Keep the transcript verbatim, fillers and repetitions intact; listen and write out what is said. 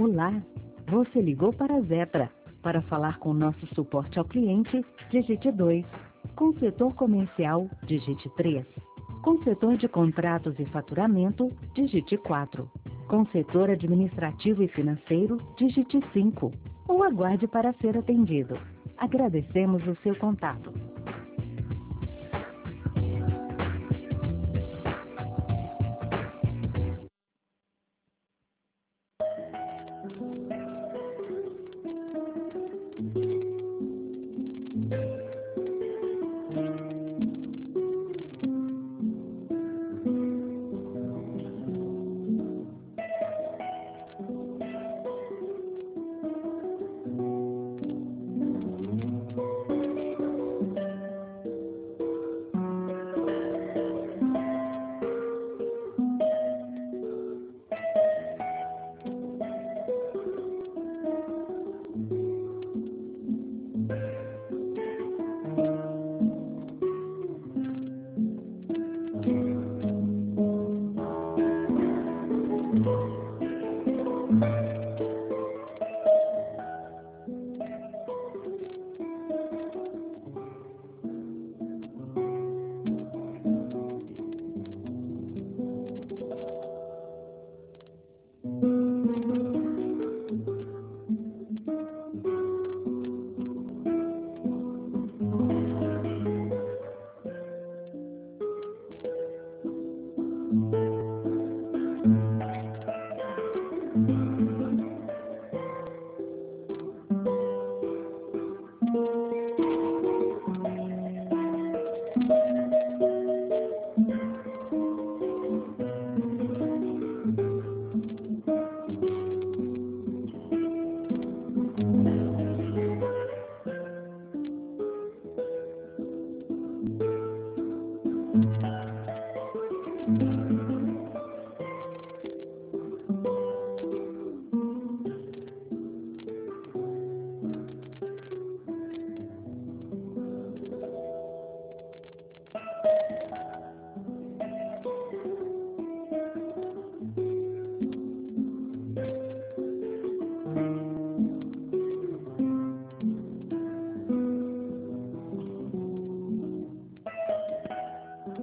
Olá, você ligou para a Zetra. Para falar com nosso suporte ao cliente, digite dois. Com setor comercial, digite três. Com setor de contratos e faturamento, digite quatro. Com setor administrativo e financeiro, digite cinco. Ou aguarde para ser atendido. Agradecemos o seu contato.